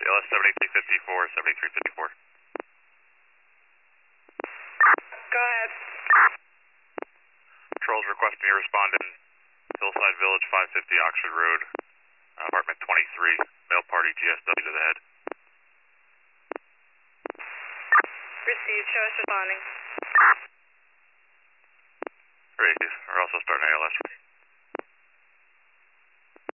ALS 7354, 7354. Go ahead. Patrol's requesting you respond in Hillside Village, 550 Oxford Road, apartment 23, male party GSW to the head. Received, show us responding. Great, we're also starting ALS.